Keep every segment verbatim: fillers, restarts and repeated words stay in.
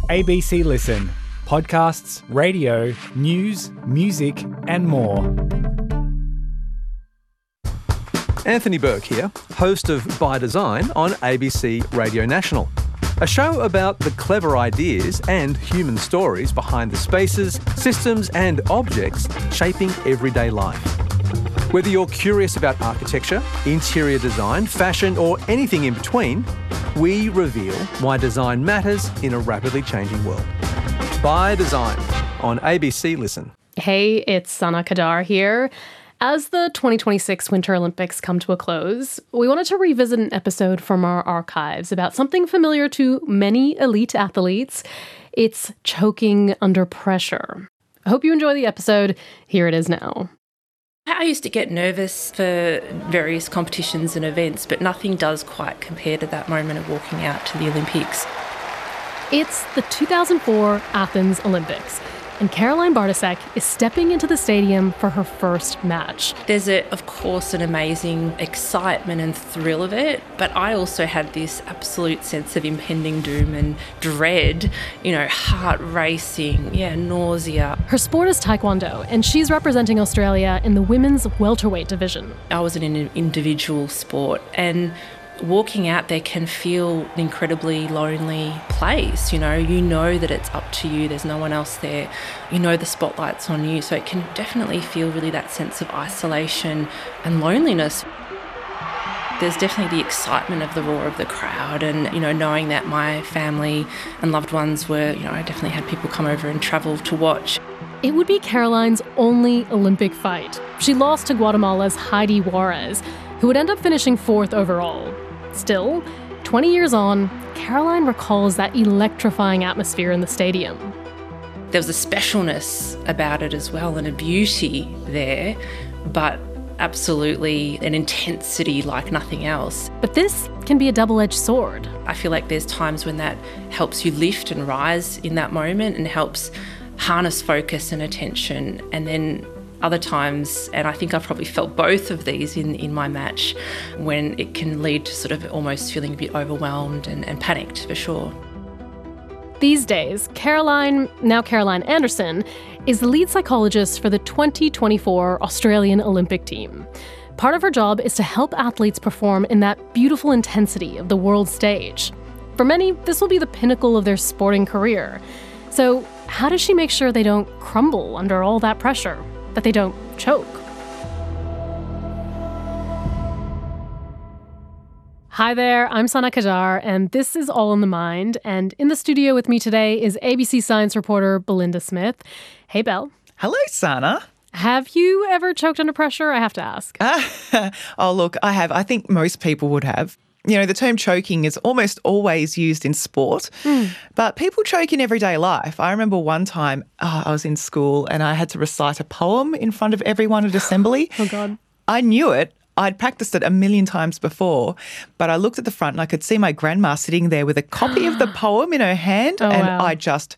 A B C Listen. Podcasts, radio, news, music and more. Anthony Burke here, host of By Design on A B C Radio National. A show about the clever ideas and human stories behind the spaces, systems and objects shaping everyday life. Whether you're curious about architecture, interior design, fashion or anything in between, we reveal why design matters in a rapidly changing world. By Design on A B C Listen. Hey, it's Sana Kadar here. As the twenty twenty-six Winter Olympics come to a close, we wanted to revisit an episode from our archives about something familiar to many elite athletes. It's choking under pressure. I hope you enjoy the episode. Here it is now. I used to get nervous for various competitions and events, but nothing does quite compare to that moment of walking out to the Olympics. It's the two thousand four Athens Olympics, and Caroline Bartasek is stepping into the stadium for her first match. There's, a, of course, an amazing excitement and thrill of it, but I also had this absolute sense of impending doom and dread, you know, heart racing, yeah, nausea. Her sport is Taekwondo, and she's representing Australia in the women's welterweight division. I was in an individual sport, and walking out there can feel an incredibly lonely place. You know, you know that it's up to you, there's no one else there, you know the spotlight's on you, so it can definitely feel really that sense of isolation and loneliness. There's definitely the excitement of the roar of the crowd and, you know, knowing that my family and loved ones were, you know, I definitely had people come over and travel to watch. It would be Caroline's only Olympic fight. She lost to Guatemala's Heidi Juarez, who would end up finishing fourth overall. Still, twenty years on, Caroline recalls that electrifying atmosphere in the stadium. There was a specialness about it as well and a beauty there, but absolutely an intensity like nothing else. But this can be a double-edged sword. I feel like there's times when that helps you lift and rise in that moment and helps harness focus and attention, and then other times, and I think I've probably felt both of these in, in my match, when it can lead to sort of almost feeling a bit overwhelmed and, and panicked, for sure. These days, Caroline, now Caroline Anderson, is the lead psychologist for the twenty twenty-four Australian Olympic team. Part of her job is to help athletes perform in that beautiful intensity of the world stage. For many, this will be the pinnacle of their sporting career. So how does she make sure they don't crumble under all that pressure? That they don't choke? Hi there, I'm Sana Kadar, and this is All in the Mind. And in the studio with me today is A B C science reporter Belinda Smith. Hey, Belle. Hello, Sana. Have you ever choked under pressure? I have to ask. Uh, oh, look, I have. I think most people would have. You know, the term choking is almost always used in sport, mm. but people choke in everyday life. I remember one time oh, I was in school and I had to recite a poem in front of everyone at assembly. Oh, God. I knew it. I'd practiced it a million times before, but I looked at the front and I could see my grandma sitting there with a copy of the poem in her hand, oh, and wow. I just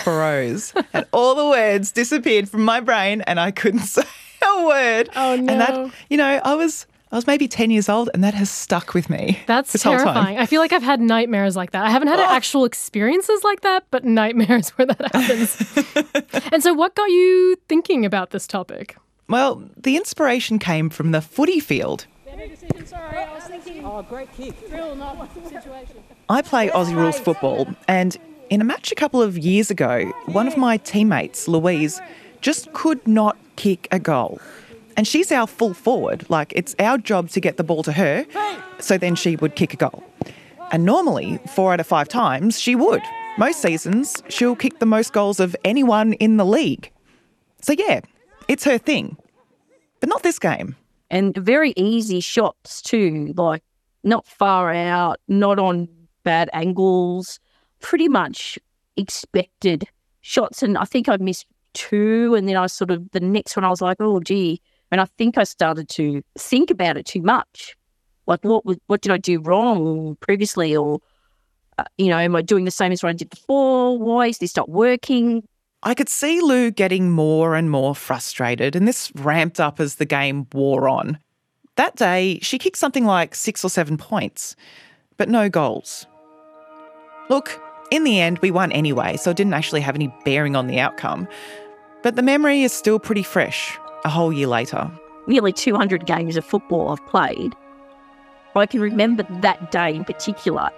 froze and all the words disappeared from my brain and I couldn't say a word. Oh, no. And that, you know, I was... I was maybe ten years old and that has stuck with me. That's this whole terrifying. time. I feel like I've had nightmares like that. I haven't had oh. actual experiences like that, but nightmares where that happens. And so what got you thinking about this topic? Well, the inspiration came from the footy field. Sorry, I was thinking, oh, great kick. Drill, not situation. I play Aussie rules football, and in a match a couple of years ago, one of my teammates, Louise, just could not kick a goal. And she's our full forward, like it's our job to get the ball to her, so then she would kick a goal. And normally, four out of five times, she would. Most seasons, she'll kick the most goals of anyone in the league. So yeah, it's her thing. But not this game. And very easy shots too, like not far out, not on bad angles, pretty much expected shots. And I think I missed two, and then I sort of, the next one I was like, oh, gee. And I think I started to think about it too much. Like, what was, what did I do wrong previously? Or, uh, you know, am I doing the same as what I did before? Why is this not working? I could see Lou getting more and more frustrated, and this ramped up as the game wore on. That day, she kicked something like six or seven points, but no goals. Look, In the end, we won anyway, so it didn't actually have any bearing on the outcome. But the memory is still pretty fresh, a whole year later. Nearly two hundred games of football I've played. I can remember that day in particular.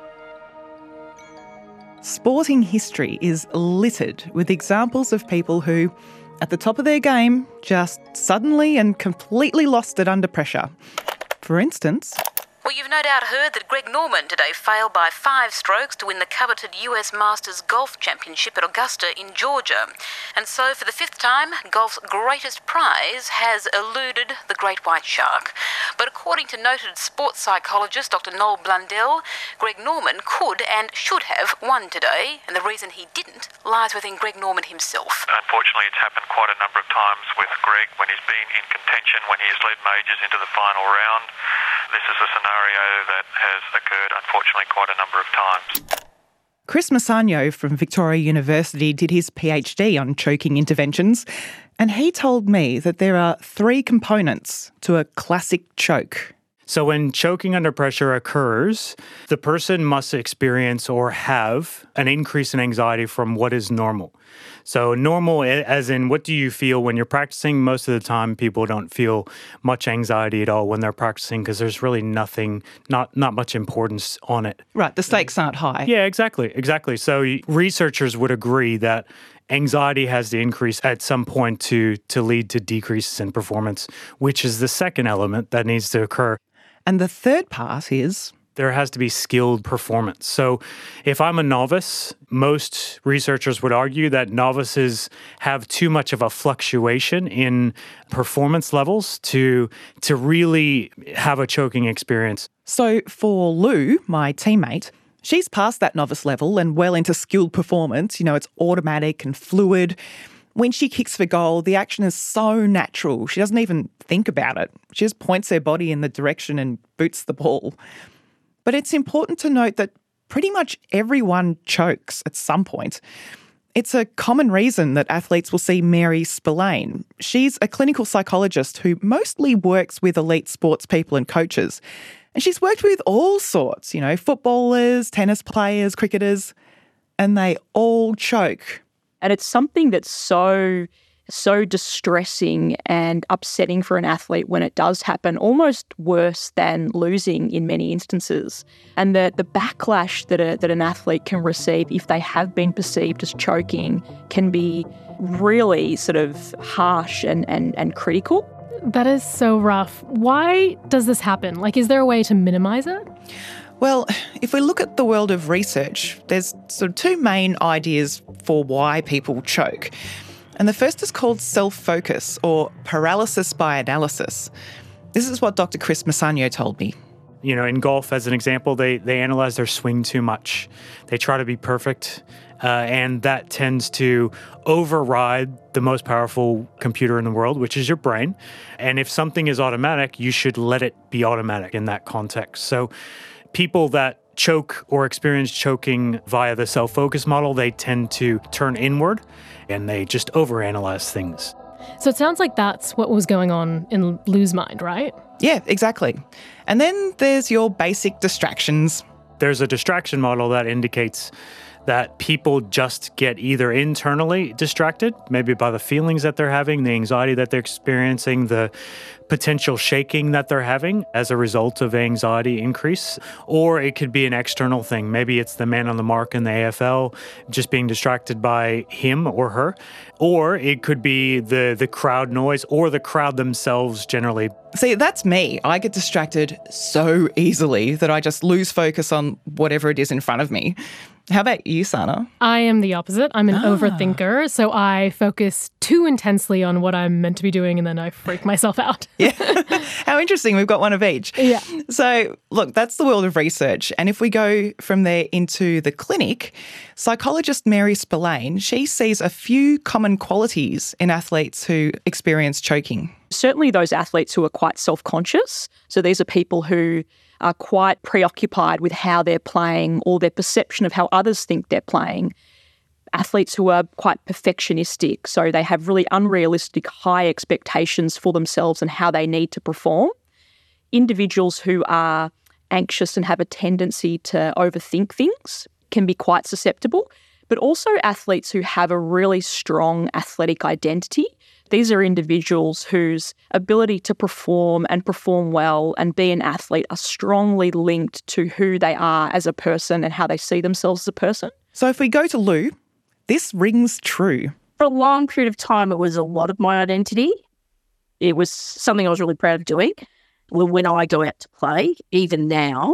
Sporting history is littered with examples of people who, at the top of their game, just suddenly and completely lost it under pressure. For instance... Well, you've no doubt heard that Greg Norman today failed by five strokes to win the coveted U S Masters Golf Championship at Augusta in Georgia. And so, for the fifth time, golf's greatest prize has eluded the great white shark. But according to noted sports psychologist Doctor Noel Blundell, Greg Norman could and should have won today, and the reason he didn't lies within Greg Norman himself. Unfortunately, it's happened quite a number of times with Greg when he's been in contention, when he has led majors into the final round. This is a scenario that has occurred, unfortunately, quite a number of times. Chris Massagno from Victoria University did his PhD on choking interventions, and he told me that there are three components to a classic choke. So when choking under pressure occurs, the person must experience or have an increase in anxiety from what is normal. So normal as in what do you feel when you're practicing? Most of the time people don't feel much anxiety at all when they're practicing because there's really nothing, not not much importance on it. Right, the stakes aren't high. Yeah, exactly, exactly. So researchers would agree that anxiety has to increase at some point to, to lead to decreases in performance, which is the second element that needs to occur. And the third part is... there has to be skilled performance. So if I'm a novice, most researchers would argue that novices have too much of a fluctuation in performance levels to, to really have a choking experience. So for Lou, my teammate, she's past that novice level and well into skilled performance. You know, it's automatic and fluid. When she kicks for goal, the action is so natural. She doesn't even think about it. She just points her body in the direction and boots the ball. But it's important to note that pretty much everyone chokes at some point. It's a common reason that athletes will see Mary Spillane. She's a clinical psychologist who mostly works with elite sports people and coaches. And she's worked with all sorts, you know, footballers, tennis players, cricketers, and they all choke. And it's something that's so, so distressing and upsetting for an athlete when it does happen, almost worse than losing in many instances. And the, the backlash that, a, that an athlete can receive if they have been perceived as choking can be really sort of harsh and, and, and critical. That is so rough. Why does this happen? Like, is there a way to minimize it? Well, if we look at the world of research, there's sort of two main ideas for why people choke. And the first is called self-focus or paralysis by analysis. This is what Doctor Chris Massagno told me. You know, in golf, as an example, they, they analyze their swing too much. They try to be perfect, uh, and that tends to override the most powerful computer in the world, which is your brain. And if something is automatic, you should let it be automatic in that context. So people that choke or experience choking via the self-focus model, they tend to turn inward and they just overanalyze things. So it sounds like that's what was going on in Lou's mind, right? Yeah, exactly. And then there's your basic distractions. There's a distraction model that indicates that people just get either internally distracted, maybe by the feelings that they're having, the anxiety that they're experiencing, the potential shaking that they're having as a result of anxiety increase, or it could be an external thing. Maybe it's the man on the mark in the A F L just being distracted by him or her, or it could be the, the crowd noise or the crowd themselves generally. See, that's me. I get distracted so easily that I just lose focus on whatever it is in front of me. How about you, Sana? I am the opposite. I'm an Ah. overthinker, so I focus too intensely on what I'm meant to be doing and then I freak myself out. Yeah. How interesting. We've got one of each. Yeah. So, look, that's the world of research. And if we go from there into the clinic, psychologist Mary Spillane, she sees a few common qualities in athletes who experience choking. Certainly those athletes who are quite self-conscious. So these are people who are quite preoccupied with how they're playing or their perception of how others think they're playing. Athletes who are quite perfectionistic, so they have really unrealistic high expectations for themselves and how they need to perform. Individuals who are anxious and have a tendency to overthink things. can be quite susceptible, but also athletes who have a really strong athletic identity. These are individuals whose ability to perform and perform well and be an athlete are strongly linked to who they are as a person and how they see themselves as a person. So if we go to Lou, this rings true. For a long period of time, it was a lot of my identity. It was something I was really proud of doing. When I go out to play, even now,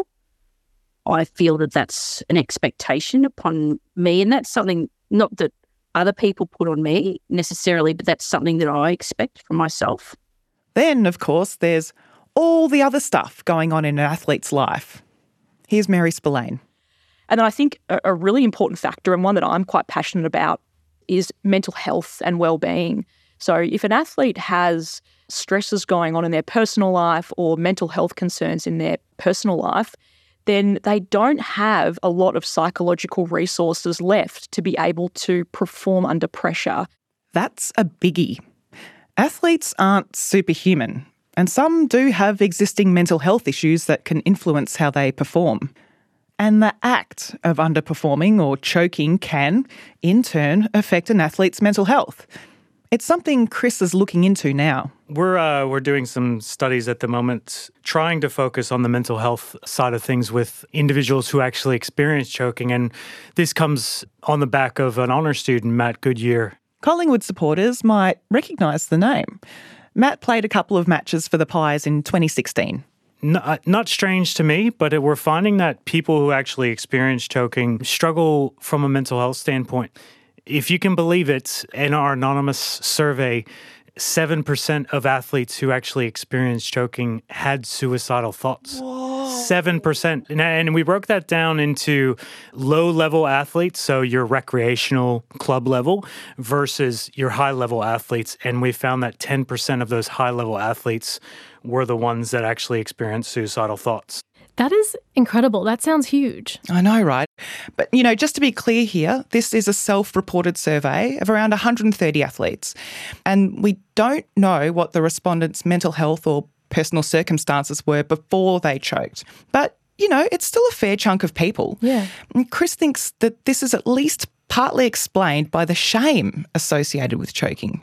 I feel that that's an expectation upon me, and that's something not that other people put on me necessarily, but that's something that I expect from myself. Then, of course, there's all the other stuff going on in an athlete's life. Here's Mary Spillane. And I think a, a really important factor, and one that I'm quite passionate about, is mental health and well-being. So if an athlete has stresses going on in their personal life or mental health concerns in their personal life, then they don't have a lot of psychological resources left to be able to perform under pressure. That's a biggie. Athletes aren't superhuman, and some do have existing mental health issues that can influence how they perform. And the act of underperforming or choking can, in turn, affect an athlete's mental health. It's something Chris is looking into now. We're uh, we're doing some studies at the moment trying to focus on the mental health side of things with individuals who actually experience choking, and this comes on the back of an honour student, Matt Goodyear. Collingwood supporters might recognise the name. Matt played a couple of matches for the Pies in twenty sixteen. Not, not strange to me, but we're finding that people who actually experience choking struggle from a mental health standpoint. If you can believe it, in our anonymous survey, seven percent of athletes who actually experienced choking had suicidal thoughts. Whoa. seven percent. And we broke that down into low-level athletes, so your recreational club level, versus your high-level athletes. And we found that ten percent of those high-level athletes were the ones that actually experienced suicidal thoughts. That is incredible. That sounds huge. I know, right? But, you know, just to be clear here, this is a self-reported survey of around one hundred thirty athletes. And we don't know what the respondents' mental health or personal circumstances were before they choked. But, you know, it's still a fair chunk of people. Yeah. And Chris thinks that this is at least partly explained by the shame associated with choking.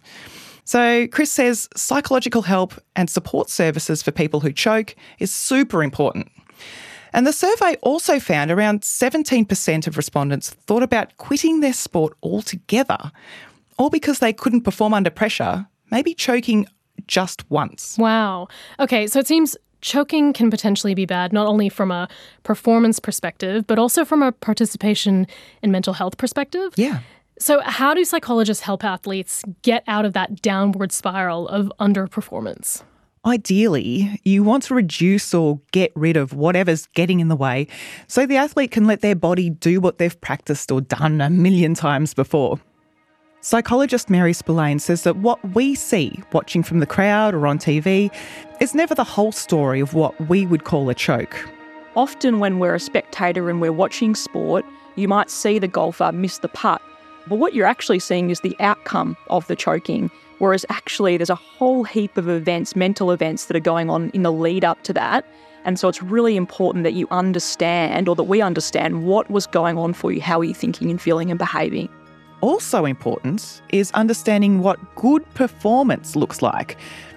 So Chris says psychological help and support services for people who choke is super important. And the survey also found around seventeen percent of respondents thought about quitting their sport altogether, all because they couldn't perform under pressure, maybe choking just once. Wow. Okay, so it seems choking can potentially be bad, not only from a performance perspective, but also from a participation in mental health perspective. Yeah. So how do psychologists help athletes get out of that downward spiral of underperformance? Ideally, you want to reduce or get rid of whatever's getting in the way so the athlete can let their body do what they've practiced or done a million times before. Psychologist Mary Spillane says that what we see watching from the crowd or on T V is never the whole story of what we would call a choke. Often when we're a spectator and we're watching sport, you might see the golfer miss the putt. But what you're actually seeing is the outcome of the choking, whereas actually there's a whole heap of events, mental events that are going on in the lead up to that. And so it's really important that you understand, or that we understand, what was going on for you, how are you thinking and feeling and behaving. Also important is understanding what good performance looks like.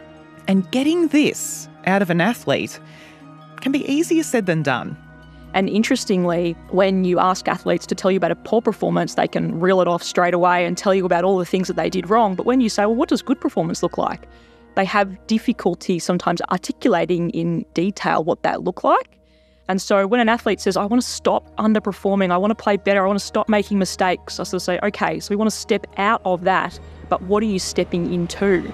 And getting this out of an athlete can be easier said than done. And interestingly, when you ask athletes to tell you about a poor performance, they can reel it off straight away and tell you about all the things that they did wrong. But when you say, well, what does good performance look like? They have difficulty sometimes articulating in detail what that looked like. And so when an athlete says, I want to stop underperforming, I want to play better, I want to stop making mistakes, I sort of say, okay, so we want to step out of that, but what are you stepping into?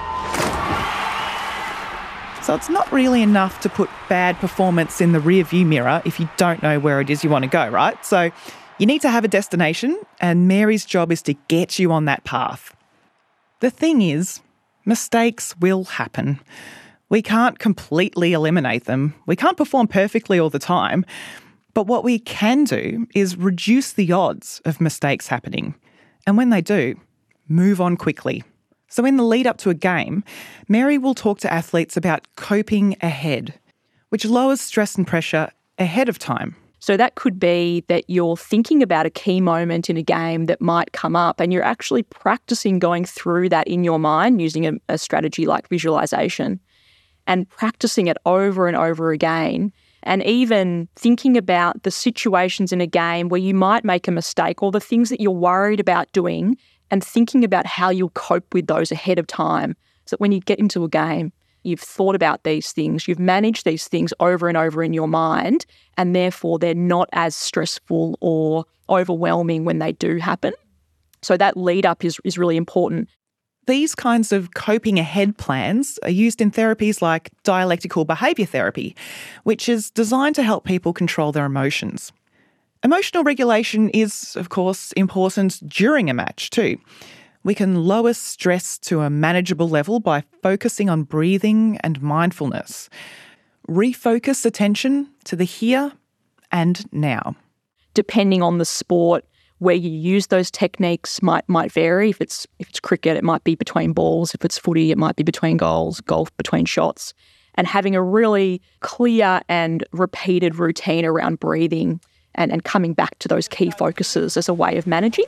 So it's not really enough to put bad performance in the rearview mirror if you don't know where it is you want to go, right? So you need to have a destination, and Mary's job is to get you on that path. The thing is, mistakes will happen. We can't completely eliminate them. We can't perform perfectly all the time. But what we can do is reduce the odds of mistakes happening. And when they do, move on quickly. So in the lead up to a game, Mary will talk to athletes about coping ahead, which lowers stress and pressure ahead of time. So that could be that you're thinking about a key moment in a game that might come up and you're actually practicing going through that in your mind using a, a strategy like visualization and practicing it over and over again, and even thinking about the situations in a game where you might make a mistake or the things that you're worried about doing and thinking about how you'll cope with those ahead of time so that when you get into a game, you've thought about these things, you've managed these things over and over in your mind, and therefore they're not as stressful or overwhelming when they do happen. So that lead up is, is really important. These kinds of coping ahead plans are used in therapies like dialectical behaviour therapy, which is designed to help people control their emotions. Emotional regulation is, of course, important during a match too. We can lower stress to a manageable level by focusing on breathing and mindfulness. Refocus attention to the here and now. Depending on the sport, where you use those techniques might might vary. If it's if it's cricket, it might be between balls. If it's footy, it might be between goals, golf between shots. And having a really clear and repeated routine around breathing and, and coming back to those key focuses as a way of managing.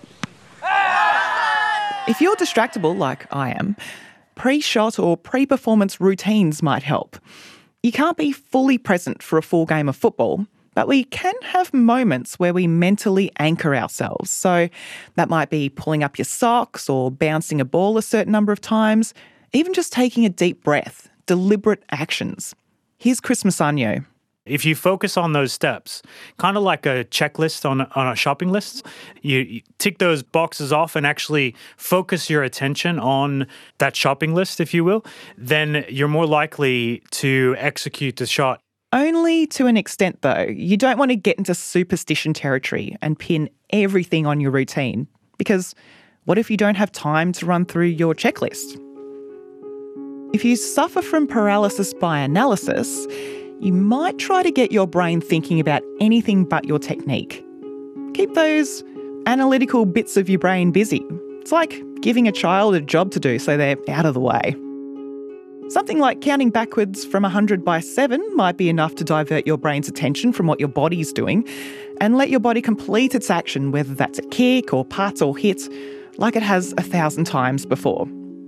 If you're distractible, like I am, pre-shot or pre-performance routines might help. You can't be fully present for a full game of football, but we can have moments where we mentally anchor ourselves. So that might be pulling up your socks or bouncing a ball a certain number of times, even just taking a deep breath, deliberate actions. Here's Chris Masagno. If you focus on those steps, kind of like a checklist on, on a shopping list, you, you tick those boxes off and actually focus your attention on that shopping list, if you will, then you're more likely to execute the shot. Only to an extent, though. You don't want to get into superstition territory and pin everything on your routine, because what if you don't have time to run through your checklist? If you suffer from paralysis by analysis, you might try to get your brain thinking about anything but your technique. Keep those analytical bits of your brain busy. It's like giving a child a job to do so they're out of the way. Something like counting backwards from one hundred by seven might be enough to divert your brain's attention from what your body's doing and let your body complete its action, whether that's a kick or putt or hit, like it has a thousand times before.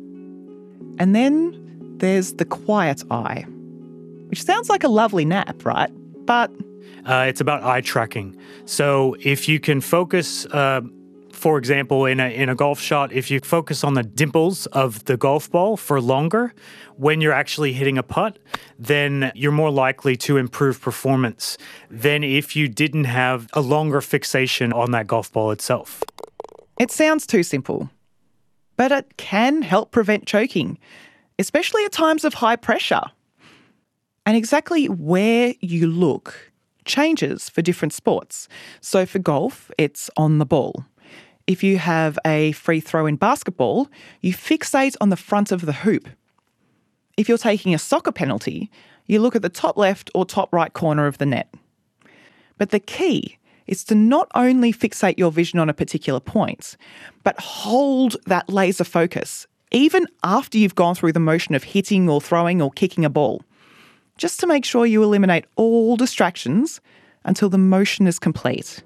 And then there's the quiet eye, which sounds like a lovely nap, right? But uh, it's about eye tracking. So if you can focus, uh, for example, in a in a golf shot, if you focus on the dimples of the golf ball for longer when you're actually hitting a putt, then you're more likely to improve performance than if you didn't have a longer fixation on that golf ball itself. It sounds too simple, but it can help prevent choking, especially at times of high pressure. And exactly where you look changes for different sports. So for golf, it's on the ball. If you have a free throw in basketball, you fixate on the front of the hoop. If you're taking a soccer penalty, you look at the top left or top right corner of the net. But the key is to not only fixate your vision on a particular point, but hold that laser focus, even after you've gone through the motion of hitting or throwing or kicking a ball, just to make sure you eliminate all distractions until the motion is complete.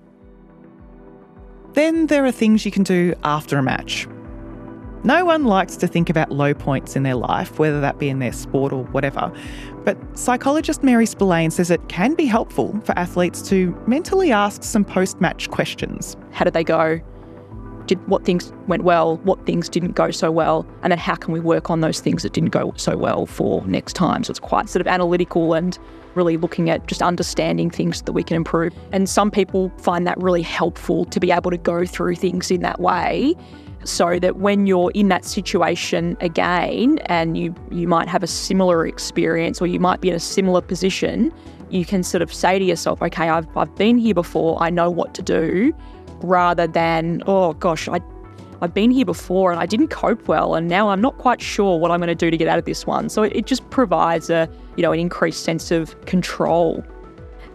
Then there are things you can do after a match. No one likes to think about low points in their life, whether that be in their sport or whatever, but psychologist Mary Spillane says it can be helpful for athletes to mentally ask some post-match questions. How did they go? Did what things went well? What things didn't go so well? And then how can we work on those things that didn't go so well for next time? So it's quite sort of analytical and really looking at just understanding things that we can improve. And some people find that really helpful to be able to go through things in that way, so that when you're in that situation again and you, you might have a similar experience or you might be in a similar position, you can sort of say to yourself, okay, I've, I've been here before, I know what to do, rather than, oh gosh, I, I've been here before and I didn't cope well and now I'm not quite sure what I'm going to do to get out of this one. So it, it just provides a, you know, an increased sense of control.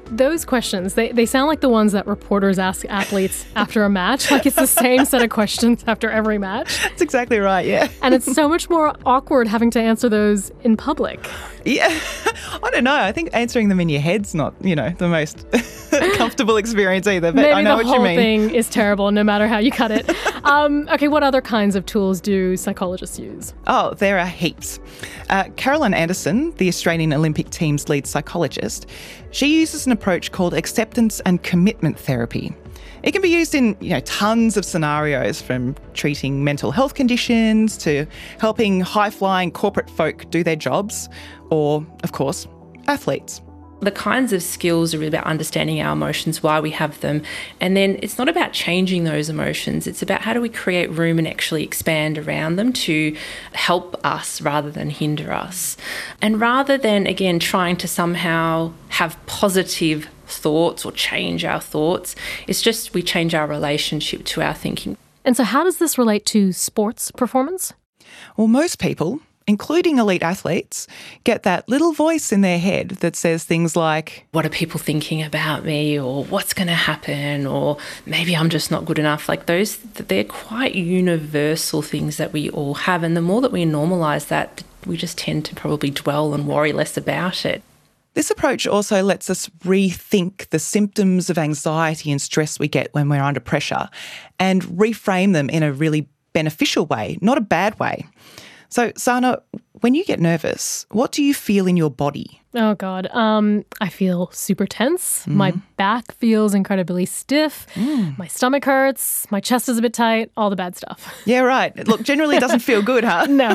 Those questions, they, they sound like the ones that reporters ask athletes after a match. Like it's the same set of questions after every match. That's exactly right, yeah. And it's so much more awkward having to answer those in public. Yeah, I don't know. I think answering them in your head's not, you know, the most comfortable experience either, but Maybe I know the what you whole mean. thing is terrible no matter how you cut it. um, okay, what other kinds of tools do psychologists use? Oh, there are heaps. Uh, Caroline Anderson, the Australian Olympic team's lead psychologist, she uses an approach called acceptance and commitment therapy. It can be used in, you know, tons of scenarios, from treating mental health conditions to helping high-flying corporate folk do their jobs, or, of course, athletes. The kinds of skills are really about understanding our emotions, why we have them. And then it's not about changing those emotions. It's about how do we create room and actually expand around them to help us rather than hinder us. And rather than, again, trying to somehow have positive thoughts or change our thoughts, it's just we change our relationship to our thinking. And so how does this relate to sports performance? Well, most people, including elite athletes, get that little voice in their head that says things like, what are people thinking about me, or what's going to happen, or maybe I'm just not good enough. Like those, they're quite universal things that we all have. And the more that we normalise that, we just tend to probably dwell and worry less about it. This approach also lets us rethink the symptoms of anxiety and stress we get when we're under pressure and reframe them in a really beneficial way, not a bad way. So, Sana, when you get nervous, what do you feel in your body? Oh, God. Um, I feel super tense. Mm. My back feels incredibly stiff. Mm. My stomach hurts. My chest is a bit tight. All the bad stuff. Yeah, right. Look, generally it doesn't feel good, huh? No.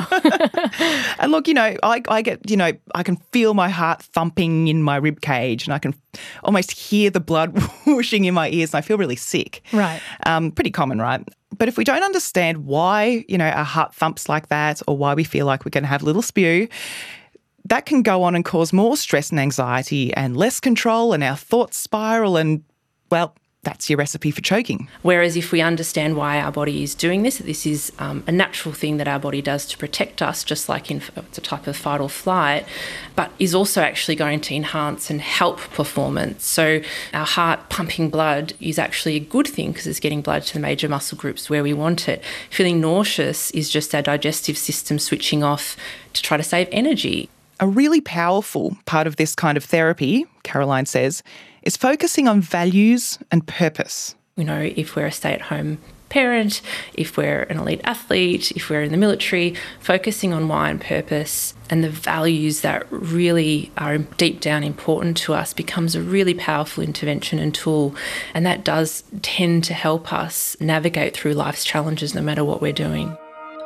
And look, you know, I, I get, you know, I can feel my heart thumping in my rib cage, and I can almost hear the blood whooshing in my ears, and I feel really sick. Right. Um, pretty common, right? But if we don't understand why, you know, our heart thumps like that, or why we feel like we're going to have a little spew, that can go on and cause more stress and anxiety and less control, and our thoughts spiral, and, well, that's your recipe for choking. Whereas if we understand why our body is doing this, this is um, a natural thing that our body does to protect us, just like in it's a type of fight or flight, but is also actually going to enhance and help performance. So our heart pumping blood is actually a good thing because it's getting blood to the major muscle groups where we want it. Feeling nauseous is just our digestive system switching off to try to save energy. A really powerful part of this kind of therapy, Caroline says, is focusing on values and purpose. You know, if we're a stay-at-home parent, if we're an elite athlete, if we're in the military, focusing on why and purpose and the values that really are deep down important to us becomes a really powerful intervention and tool. And that does tend to help us navigate through life's challenges no matter what we're doing.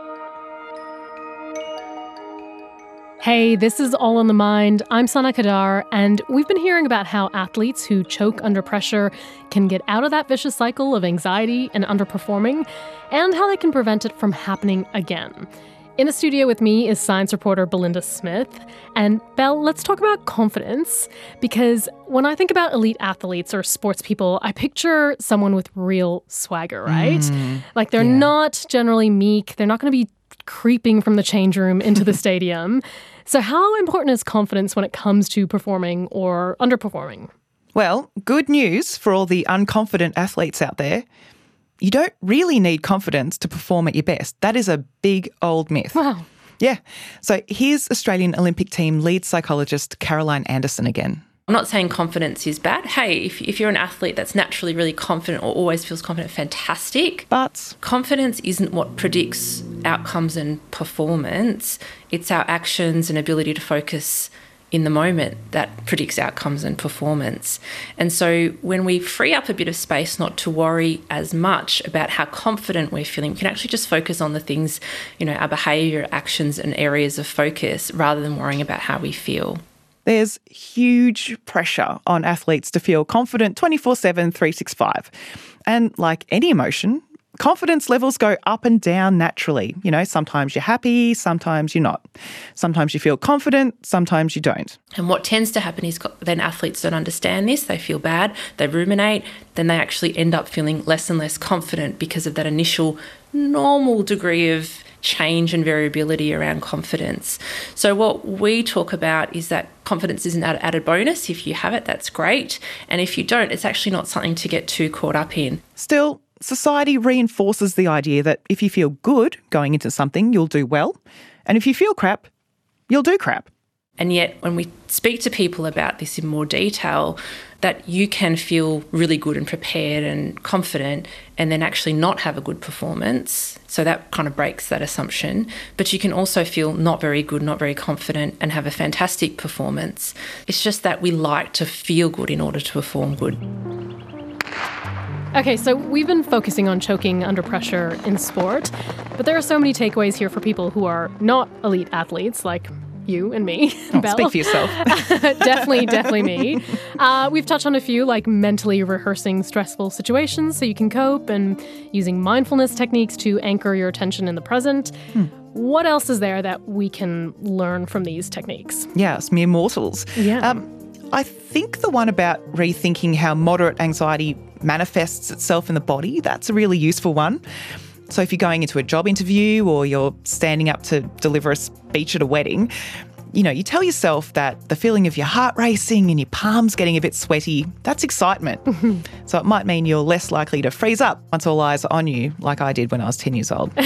Hey, this is All on the Mind. I'm Sana Kadar, and we've been hearing about how athletes who choke under pressure can get out of that vicious cycle of anxiety and underperforming, and how they can prevent it from happening again. In the studio with me is science reporter Belinda Smith. And Belle, let's talk about confidence, because when I think about elite athletes or sports people, I picture someone with real swagger, right? Mm, like they're yeah. not generally meek. They're not going to be creeping from the change room into the stadium. So how important is confidence when it comes to performing or underperforming? Well, good news for all the unconfident athletes out there. You don't really need confidence to perform at your best. That is a big old myth. Wow. Yeah. So here's Australian Olympic team lead psychologist Caroline Anderson again. I'm not saying confidence is bad. Hey, if, if you're an athlete that's naturally really confident or always feels confident, fantastic. But confidence isn't what predicts outcomes and performance. It's our actions and ability to focus in the moment that predicts outcomes and performance. And so when we free up a bit of space not to worry as much about how confident we're feeling, we can actually just focus on the things, you know, our behaviour, actions and areas of focus rather than worrying about how we feel. There's huge pressure on athletes to feel confident twenty-four seven, three sixty-five. And like any emotion, confidence levels go up and down naturally. You know, sometimes you're happy, sometimes you're not. Sometimes you feel confident, sometimes you don't. And what tends to happen is then athletes don't understand this, they feel bad, they ruminate, then they actually end up feeling less and less confident because of that initial normal degree of change and variability around confidence. So what we talk about is that confidence is an added bonus. If you have it, that's great. And if you don't, it's actually not something to get too caught up in. Still, society reinforces the idea that if you feel good going into something, you'll do well. And if you feel crap, you'll do crap. And yet when we speak to people about this in more detail, that you can feel really good and prepared and confident and then actually not have a good performance. So that kind of breaks that assumption. But you can also feel not very good, not very confident and have a fantastic performance. It's just that we like to feel good in order to perform good. Okay, so we've been focusing on choking under pressure in sport, but there are so many takeaways here for people who are not elite athletes, like you and me. Oh, Belle. speak for yourself. definitely, definitely me. Uh, we've touched on a few, like mentally rehearsing stressful situations so you can cope and using mindfulness techniques to anchor your attention in the present. Hmm. What else is there that we can learn from these techniques? Yes, mere mortals. Yeah. Um, I think the one about rethinking how moderate anxiety manifests itself in the body, that's a really useful one. So if you're going into a job interview or you're standing up to deliver a speech at a wedding, you know, you tell yourself that the feeling of your heart racing and your palms getting a bit sweaty, that's excitement. So it might mean you're less likely to freeze up once all eyes are on you, like I did when I was ten years old.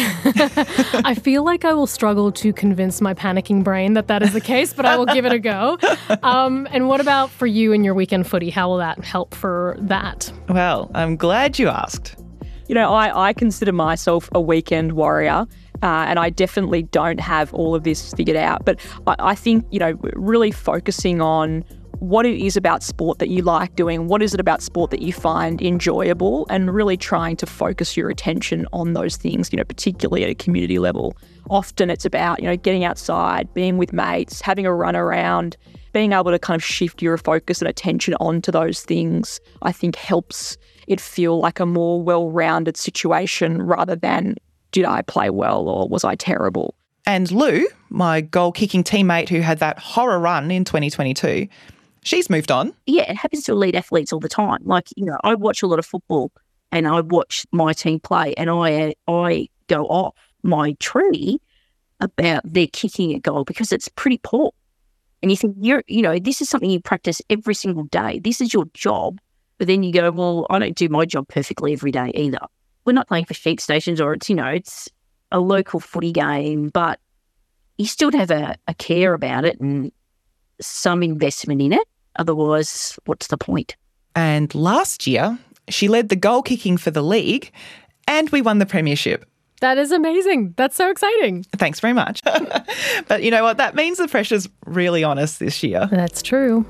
I feel like I will struggle to convince my panicking brain that that is the case, but I will give it a go. Um, and what about for you and your weekend footy? How will that help for that? Well, I'm glad you asked. You know, I, I consider myself a weekend warrior. Uh, and I definitely don't have all of this figured out. But I, I think, you know, really focusing on what it is about sport that you like doing, what is it about sport that you find enjoyable, and really trying to focus your attention on those things, you know, particularly at a community level. Often it's about, you know, getting outside, being with mates, having a run around, being able to kind of shift your focus and attention onto those things, I think helps it feel like a more well-rounded situation rather than did I play well or was I terrible? And Lou, my goal-kicking teammate who had that horror run in twenty twenty-two, she's moved on. Yeah, it happens to elite athletes all the time. Like, you know, I watch a lot of football and I watch my team play and I I go off my tree about their kicking a goal because it's pretty poor. And you think, you're, you know, this is something you practice every single day. This is your job. But then you go, well, I don't do my job perfectly every day either. We're not playing for sheep stations or it's, you know, it's a local footy game, but you still have a, a care about it and some investment in it. Otherwise, what's the point? And last year, she led the goal kicking for the league and we won the premiership. That is amazing. That's so exciting. Thanks very much. But you know what? That means the pressure's really on us this year. That's true.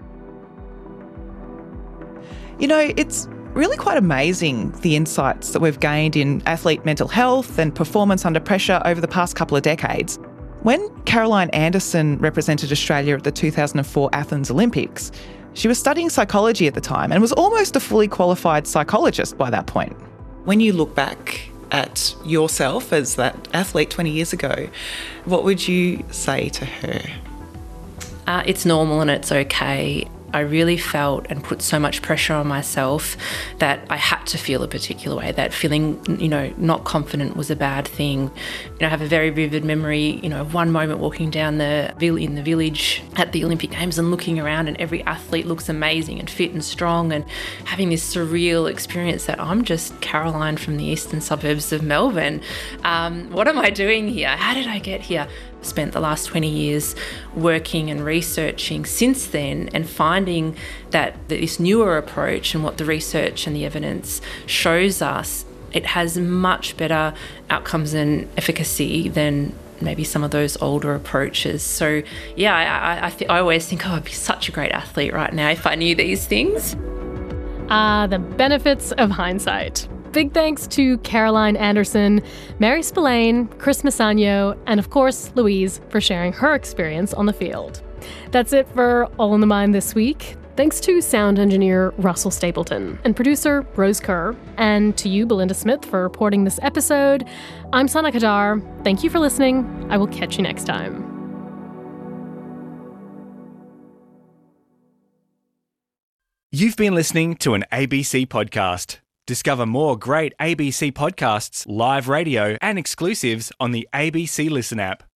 You know, it's really quite amazing the insights that we've gained in athlete mental health and performance under pressure over the past couple of decades. When Caroline Anderson represented Australia at the two thousand four Athens Olympics, she was studying psychology at the time and was almost a fully qualified psychologist by that point. When you look back at yourself as that athlete twenty years ago, what would you say to her? Uh, it's normal and it's okay. I really felt and put so much pressure on myself that I had to feel a particular way, that feeling, you know, not confident was a bad thing. You know, I have a very vivid memory, you know, of one moment walking down the in the village at the Olympic Games and looking around and every athlete looks amazing and fit and strong and having this surreal experience that I'm just Caroline from the eastern suburbs of Melbourne. Um, what am I doing here? How did I get here? Spent the last twenty years working and researching since then and finding that this newer approach and what the research and the evidence shows us, it has much better outcomes and efficacy than maybe some of those older approaches. So yeah, I, I, th- I always think, oh, I'd be such a great athlete right now if I knew these things. Ah, uh, the benefits of hindsight. Big thanks to Caroline Anderson, Mary Spillane, Chris Masagno, and of course, Louise for sharing her experience on the field. That's it for All in the Mind this week. Thanks to sound engineer Russell Stapleton and producer Rose Kerr, and to you, Belinda Smith, for reporting this episode. I'm Sana Kadar. Thank you for listening. I will catch you next time. You've been listening to an A B C podcast. Discover more great A B C podcasts, live radio, and exclusives on the A B C Listen app.